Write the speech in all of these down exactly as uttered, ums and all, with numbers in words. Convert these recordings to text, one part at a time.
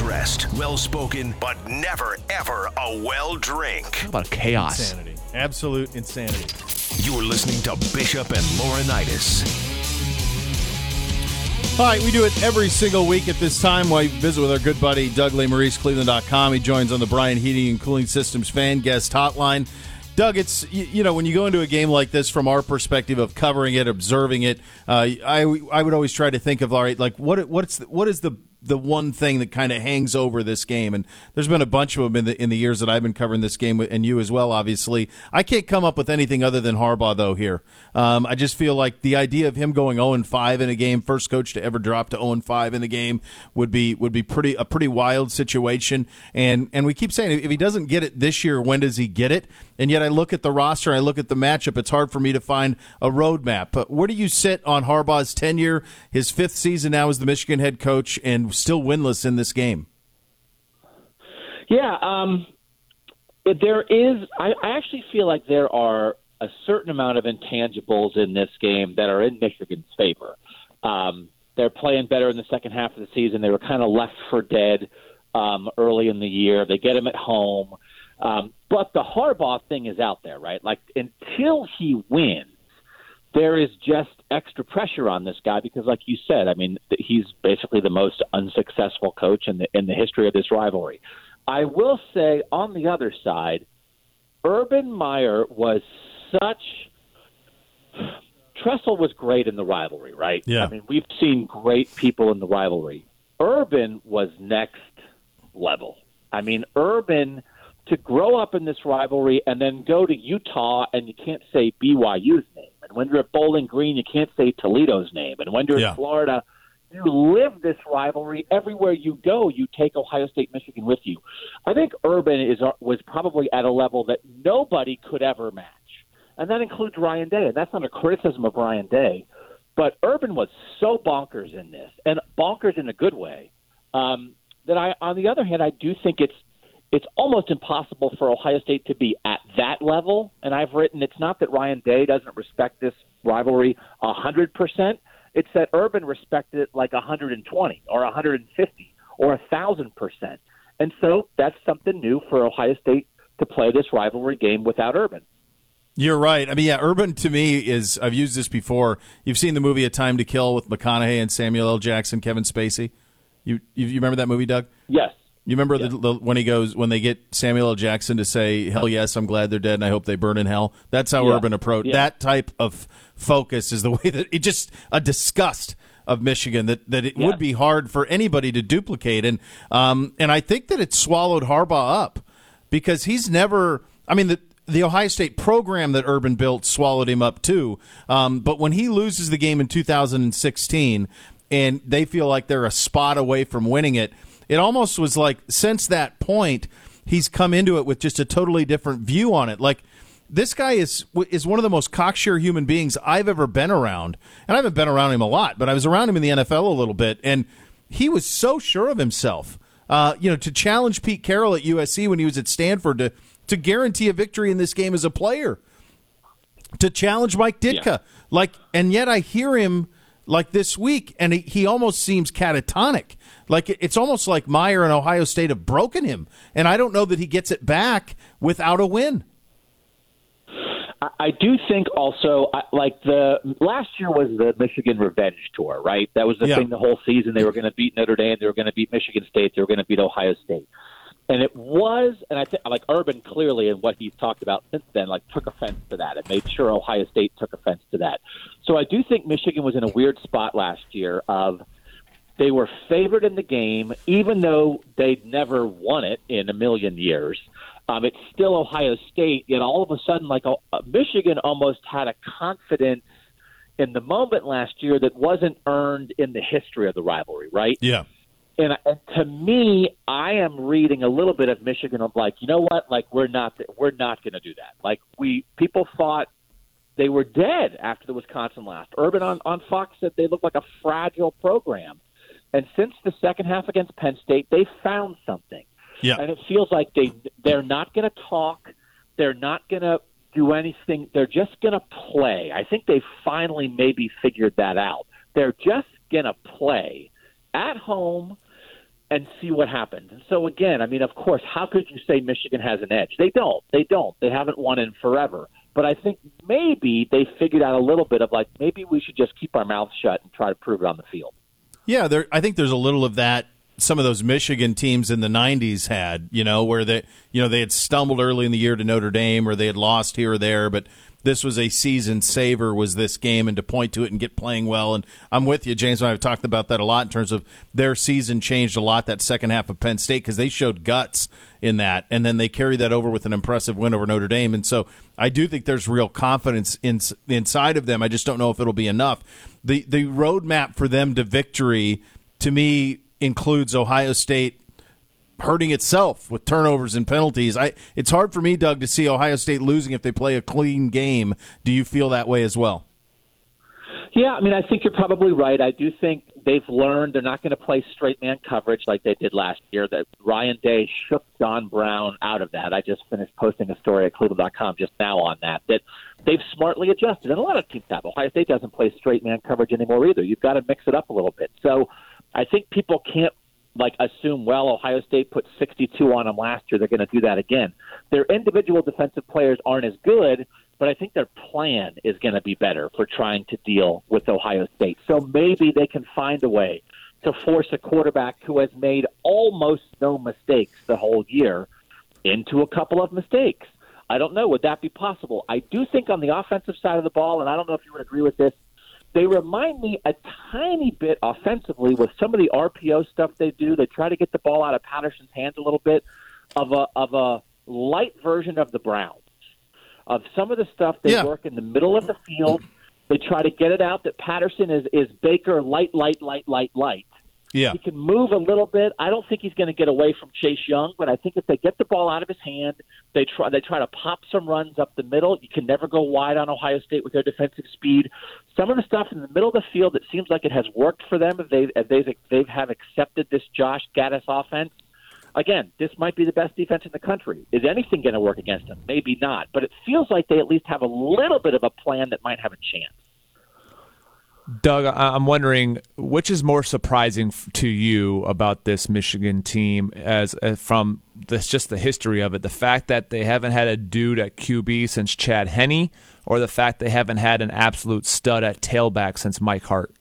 well-dressed, well-spoken, but never, ever a well-drink. How about chaos? Insanity. Absolute insanity. You're listening to Bishop and Laurinaitis. All right, we do it every single week at this time. We visit with our good buddy Doug Lesmerises, Cleveland dot com. He joins on the Bryant Heating and Cooling Systems fan guest hotline. Doug, it's, you, you know, when you go into a game like this from our perspective of covering it, observing it, uh, I I would always try to think of, all right, like what what's the, what is the the one thing that kind of hangs over this game? And there's been a bunch of them in the in the years that I've been covering this game, and you as well, obviously. I can't come up with anything other than Harbaugh, though, here. Um, I just feel like the idea of him going oh and five in a game, first coach to ever drop to oh and five in a game, would be would be pretty a pretty wild situation. And and we keep saying, if he doesn't get it this year, when does he get it? And yet I look at the roster, I look at the matchup, it's hard for me to find a roadmap. But where do you sit on Harbaugh's tenure, his fifth season now as the Michigan head coach, and still winless in this game? Yeah, um, there is – I actually feel like there are a certain amount of intangibles in this game that are in Michigan's favor. Um, they're playing better in the second half of the season. They were kind of left for dead um, early in the year. They get him at home. Um, but the Harbaugh thing is out there, right? Like, until he wins, there is just extra pressure on this guy because, like you said, I mean, he's basically the most unsuccessful coach in the in the history of this rivalry. I will say, on the other side, Urban Meyer was such – Tressel was great in the rivalry, right? Yeah. I mean, we've seen great people in the rivalry. Urban was next level. I mean, Urban – to grow up in this rivalry and then go to Utah and you can't say B Y U's name. And when you're at Bowling Green, you can't say Toledo's name. And when you're yeah. in Florida, you live this rivalry. Everywhere you go, you take Ohio State, Michigan with you. I think Urban is was probably at a level that nobody could ever match. And that includes Ryan Day. And that's not a criticism of Ryan Day. But Urban was so bonkers in this, and bonkers in a good way, um, that I, on the other hand, I do think it's It's almost impossible for Ohio State to be at that level. And I've written, it's not that Ryan Day doesn't respect this rivalry one hundred percent. It's that Urban respected it like one hundred twenty or one hundred fifty or one thousand percent. And so that's something new for Ohio State to play this rivalry game without Urban. You're right. I mean, yeah, Urban to me is, I've used this before. You've seen the movie A Time to Kill with McConaughey and Samuel L. Jackson, Kevin Spacey. You you, you remember that movie, Doug? Yes. You remember yeah. the, the, when he goes, when they get Samuel L. Jackson to say, hell yes, I'm glad they're dead and I hope they burn in hell? That's how yeah. Urban approached. Yeah. That type of focus is the way that it just a disgust of Michigan that, that it yeah. would be hard for anybody to duplicate. And, um, and I think that it swallowed Harbaugh up because he's never, I mean, the, the Ohio State program that Urban built swallowed him up too. Um, but when he loses the game in two thousand sixteen and they feel like they're a spot away from winning it, it almost was like since that point, he's come into it with just a totally different view on it. Like, this guy is is one of the most cocksure human beings I've ever been around. And I haven't been around him a lot, but I was around him in the N F L a little bit. And he was so sure of himself, uh, you know, to challenge Pete Carroll at U S C when he was at Stanford to, to guarantee a victory in this game as a player, to challenge Mike Ditka. Yeah. Like, and yet I hear him like this week, and he, he almost seems catatonic. Like, it's almost like Meyer and Ohio State have broken him, and I don't know that he gets it back without a win. I do think also, like, the last year was the Michigan revenge tour, right? That was the yeah. thing the whole season. They were going to beat Notre Dame. They were going to beat Michigan State. They were going to beat Ohio State. And it was, and I think, like, Urban clearly and what he's talked about since then, like, took offense to that and made sure Ohio State took offense to that. So I do think Michigan was in a weird spot last year of they were favored in the game, even though they'd never won it in a million years. Um, it's still Ohio State, yet all of a sudden, like, uh, Michigan almost had a confidence in the moment last year that wasn't earned in the history of the rivalry, right? Yeah. And, and to me, I am reading a little bit of Michigan of like, you know what? Like, we're not we're not going to do that. Like, we people thought they were dead after the Wisconsin loss. Urban on, on Fox said they looked like a fragile program. And since the second half against Penn State, they found something. Yeah. And it feels like they they're not going to talk. They're not going to do anything. They're just going to play. I think they finally maybe figured that out. They're just going to play at home and see what happens. And so, again, I mean, of course, how could you say Michigan has an edge? They don't. They don't. They haven't won in forever. But I think maybe they figured out a little bit of, like, maybe we should just keep our mouths shut and try to prove it on the field. Yeah, there. I think there's a little of that some of those Michigan teams in the nineties had, you know, where they, you know, they had stumbled early in the year to Notre Dame or they had lost here or there, but this was a season saver, was this game, and to point to it and get playing well. And I'm with you, James, and I have talked about that a lot in terms of their season changed a lot that second half of Penn State because they showed guts in that, and then they carried that over with an impressive win over Notre Dame. And so I do think there's real confidence in, inside of them. I just don't know if it'll be enough. The, the roadmap for them to victory, to me, includes Ohio State hurting itself with turnovers and penalties. I it's hard for me, Doug, to see Ohio State losing if they play a clean game. Do you feel that way as well? Yeah, I mean, I think you're probably right. I do think they've learned they're not going to play straight man coverage like they did last year. That Ryan Day shook Don Brown out of that. I just finished posting a story at Cleveland dot com just now on that, that they've smartly adjusted. And a lot of teams have. Ohio State doesn't play straight man coverage anymore either. You've got to mix it up a little bit. So I think people can't like assume, well, Ohio State put sixty-two on them last year, they're going to do that again. Their individual defensive players aren't as good, but I think their plan is going to be better for trying to deal with Ohio State. So maybe they can find a way to force a quarterback who has made almost no mistakes the whole year into a couple of mistakes. I don't know. Would that be possible? I do think on the offensive side of the ball, and I don't know if you would agree with this, they remind me a tiny bit offensively with some of the R P O stuff they do. They try to get the ball out of Patterson's hands a little bit of a of a light version of the Browns. Of some of the stuff they yeah. work in the middle of the field. They try to get it out that Patterson is, is Baker light, light, light, light, light. Yeah. He can move a little bit. I don't think he's going to get away from Chase Young, but I think if they get the ball out of his hand, they try they try to pop some runs up the middle. You can never go wide on Ohio State with their defensive speed. Some of the stuff in the middle of the field, it seems like it has worked for them if they if they've they have accepted this Josh Gaddis offense. Again, this might be the best defense in the country. Is anything going to work against them? Maybe not, but it feels like they at least have a little bit of a plan that might have a chance. Doug, I'm wondering which is more surprising to you about this Michigan team, as, as from this just the history of it, the fact that they haven't had a dude at Q B since Chad Henne, or the fact they haven't had an absolute stud at tailback since Mike Hart?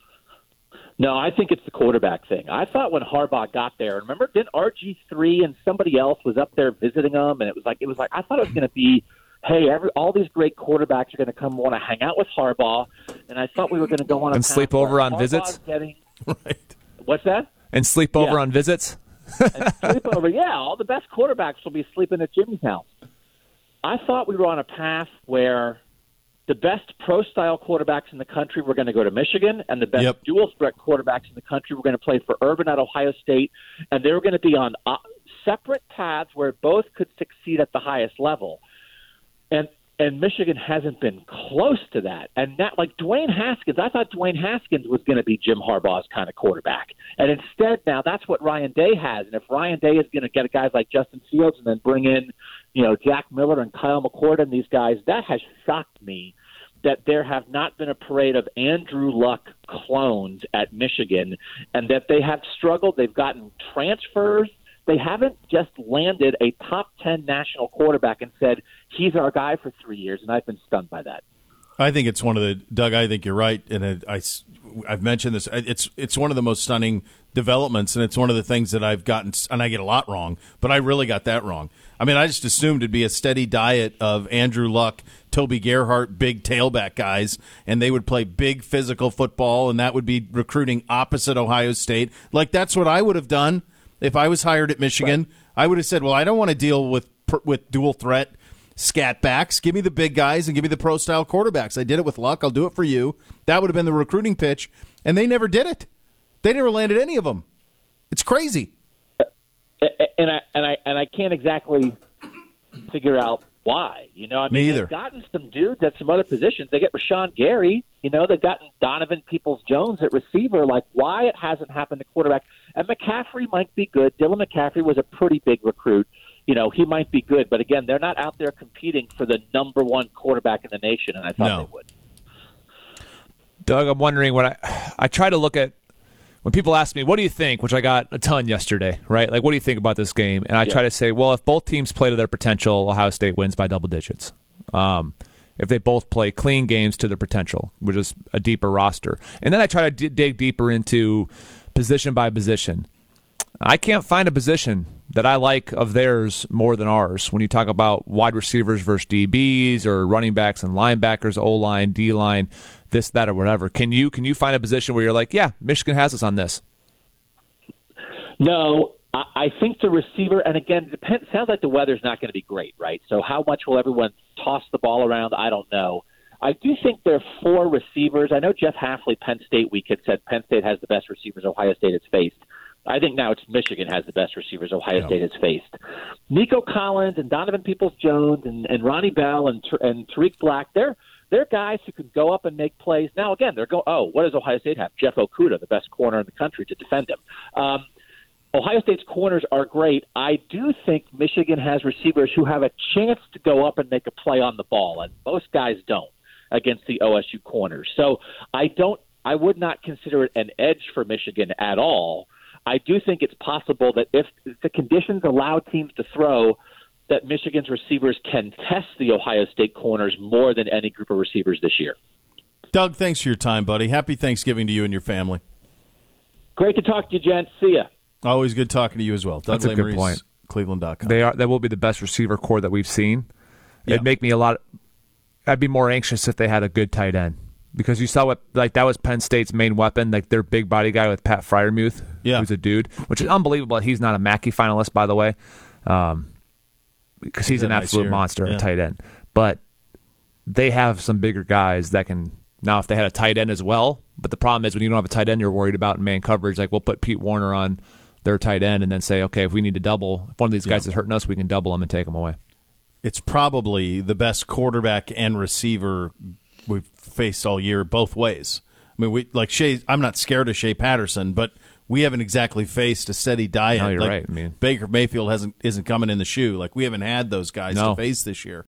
No, I think it's the quarterback thing. I thought when Harbaugh got there, remember, didn't R G three and somebody else was up there visiting him, and it was like it was like I thought it was going to be, hey, every, all these great quarterbacks are going to come want to hang out with Harbaugh, and I thought we were going to go on a and sleep over on Harbaugh's visits. Getting, right. What's that? And sleep over yeah. on visits. and sleep over, yeah. All the best quarterbacks will be sleeping at Jimmy's house. I thought we were on a path where the best pro-style quarterbacks in the country were going to go to Michigan, and the best yep. dual-threat quarterbacks in the country were going to play for Urban at Ohio State, and they were going to be on uh, separate paths where both could succeed at the highest level. And and Michigan hasn't been close to that. And that, like Dwayne Haskins, I thought Dwayne Haskins was going to be Jim Harbaugh's kind of quarterback. And instead now that's what Ryan Day has. And if Ryan Day is going to get guys like Justin Fields and then bring in, you know, Jack Miller and Kyle McCord and these guys, that has shocked me that there have not been a parade of Andrew Luck clones at Michigan and that they have struggled. They've gotten transfers. They haven't just landed a top ten national quarterback and said, he's our guy for three years, and I've been stunned by that. I think it's one of the – Doug, I think you're right, and it, I, I've mentioned this. It's it's one of the most stunning developments, and it's one of the things that I've gotten – and I get a lot wrong, but I really got that wrong. I mean, I just assumed it'd be a steady diet of Andrew Luck, Toby Gerhart, big tailback guys, and they would play big physical football, and that would be recruiting opposite Ohio State. Like, that's what I would have done. If I was hired at Michigan, right. I would have said, well, I don't want to deal with with dual threat scat backs. Give me the big guys and give me the pro-style quarterbacks. I did it with Luck. I'll do it for you. That would have been the recruiting pitch, and they never did it. They never landed any of them. It's crazy. And I and I and I can't exactly figure out why. You know, I mean, Me either. They've gotten some dudes at some other positions. They get Rashawn Gary. You know, they've gotten Donovan Peoples-Jones at receiver. Like, why it hasn't happened to quarterback? And McCaffrey might be good. Dylan McCaffrey was a pretty big recruit. You know, he might be good. But, again, they're not out there competing for the number one quarterback in the nation, and I thought no. they would. Doug, I'm wondering, when I, I try to look at when people ask me, what do you think, which I got a ton yesterday, right? Like, what do you think about this game? And I Yeah. try to say, well, if both teams play to their potential, Ohio State wins by double digits. Um, if they both play clean games to their potential, which is a deeper roster. And then I try to d- dig deeper into position by position. I can't find a position that I like of theirs more than ours. When you talk about wide receivers versus D Bs or running backs and linebackers, O-line, D-line, this, that, or whatever. Can you can you find a position where you're like, yeah, Michigan has us on this? No, I, I think the receiver, and again, it depends, sounds like the weather's not going to be great, right? So how much will everyone toss the ball around? I don't know. I do think there are four receivers. I know Jeff Hafley, Penn State Week, had said Penn State has the best receivers Ohio State has faced. I think now it's Michigan has the best receivers Ohio yeah. State has faced. Nico Collins and Donovan Peoples-Jones and, and Ronnie Bell and and Tariq Black, they're they're guys who can go up and make plays. Now, again, they're going, oh, what does Ohio State have? Jeff Okudah, the best corner in the country, to defend him. Um, Ohio State's corners are great. I do think Michigan has receivers who have a chance to go up and make a play on the ball, and most guys don't against the O S U corners. So I don't. I would not consider it an edge for Michigan at all. I do think it's possible that if the conditions allow teams to throw, that Michigan's receivers can test the Ohio State corners more than any group of receivers this year. Doug, thanks for your time, buddy. Happy Thanksgiving to you and your family. Great to talk to you, gents. See ya. Always good talking to you as well. Doug That's a good Lesmerises, point. Cleveland dot com. They are. That will be the best receiver core that we've seen. Yeah. It'd make me a lot. I'd be more anxious if they had a good tight end. Because you saw what, like, that was Penn State's main weapon, like their big body guy with Pat Freiermuth, yeah. who's a dude, which is unbelievable. He's not a Mackey finalist, by the way, um, because he's, he's an absolute nice monster yeah. at tight end. But they have some bigger guys that can, now if they had a tight end as well, but the problem is when you don't have a tight end you're worried about in man coverage, like we'll put Pete Warner on their tight end and then say, okay, if we need to double, if one of these guys yeah. is hurting us, we can double him and take him away. It's probably the best quarterback and receiver we've faced all year both ways. I mean, we like Shea. I'm not scared of Shea Patterson, but we haven't exactly faced a steady diet. No, you're like right. I mean, Baker Mayfield hasn't isn't coming in the shoe. Like we haven't had those guys no. to face this year.